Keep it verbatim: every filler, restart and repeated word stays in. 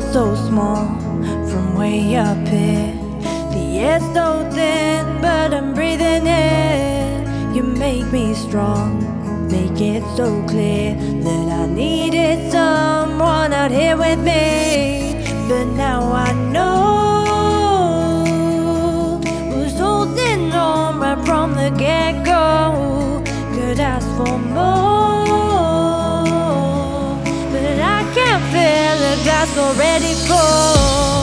so small from way up here. The air's so thin, but I'm breathing it. You make me strong, make it so clear that I needed someone out here with me. But now I know who's holding on right from the get-go. Could ask for more, but I can't fill a glass already full.